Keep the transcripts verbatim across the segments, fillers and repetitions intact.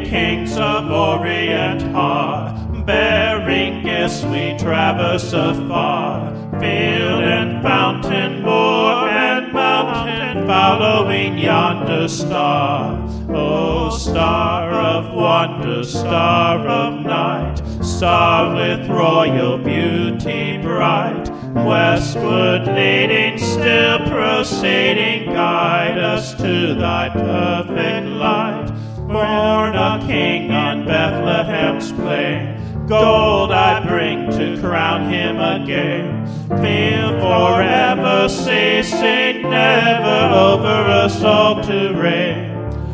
Ye kings of Orient are, bearing gifts we traverse afar, field and fountain, moor and mountain, following yonder star. O star of wonder, star of night, star with royal beauty bright, westward leading, still proceeding, guide us to thy perfect light. Born a king on Bethlehem's plain, gold I bring to crown him again. Feel forever ceasing, never over us all to reign.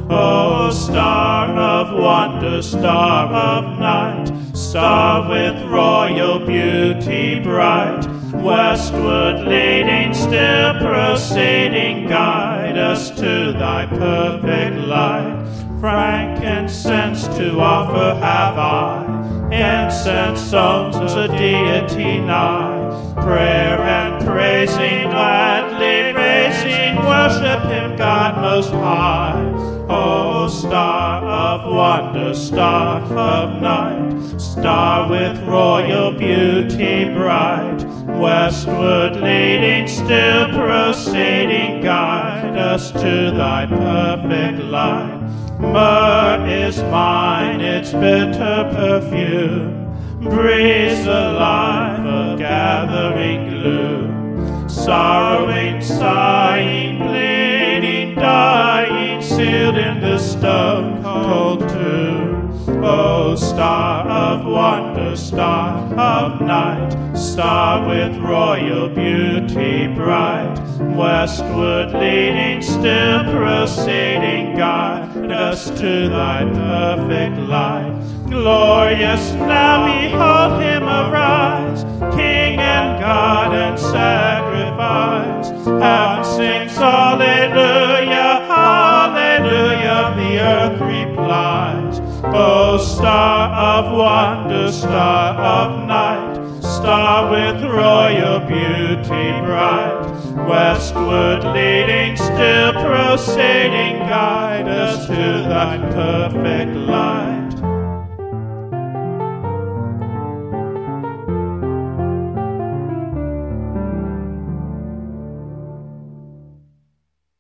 O star of wonder, star of night, star with royal beauty bright, westward leading, still proceeding, guide us to thy perfect light. Frankincense to offer have I, incense songs to deity nigh, prayer and praising, gladly raising, worship him, God most high. O star of wonder, star of night, star with royal beauty bright, westward leading, still proceeding, guide us to thy perfect light. Myrrh is mine, its bitter perfume breathes a life of gathering gloom. Sorrowing, sighing, bleeding, dying, sealed in the stone-cold tomb. O star of wonder, star of night, star with royal beauty bright, westward leading, still proceeding, guide us to thy perfect light. Glorious now behold him arise, King and God and sacrifice. Heaven sings hallelujah, hallelujah, the earth replies. O star of wonder, star of night, star with royal beauty bright, westward leading, still proceeding, guide us to thy perfect light.